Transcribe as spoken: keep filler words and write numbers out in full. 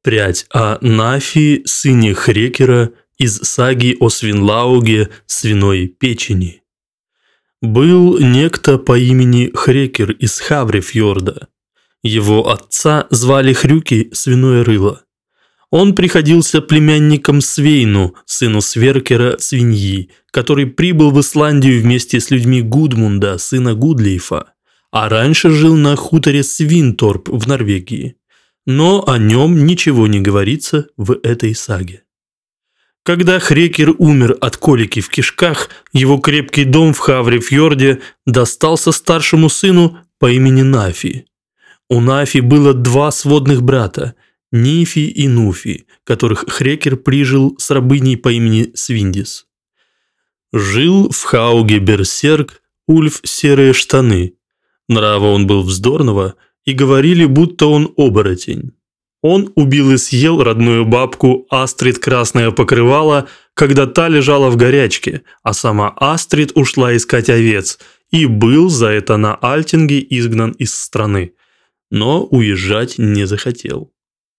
Прядь о Нафи, сыне Хрекера, из саги о Свинлауге, свиной печени. Был некто по имени Хрекер из Хаврефьорда. Его отца звали Хрюки, свиное рыло. Он приходился племянником Свейну, сыну Сверкера, свиньи, который прибыл в Исландию вместе с людьми Гудмунда, сына Гудлейфа, а раньше жил на хуторе Свинторп в Норвегии. Но о нем ничего не говорится в этой саге. Когда Хрекер умер от колики в кишках, его крепкий дом в Хаврефьорде достался старшему сыну по имени Нафи. У Нафи было два сводных брата – Нифи и Нуфи, которых Хрекер прижил с рабыней по имени Свиндис. Жил в Хауге берсерк Ульф Серые Штаны. Нрава он был вздорного, и говорили, будто он оборотень. Он убил и съел родную бабку Астрид Красное Покрывало, когда та лежала в горячке, а сама Астрид ушла искать овец и был за это на Альтинге изгнан из страны, но уезжать не захотел.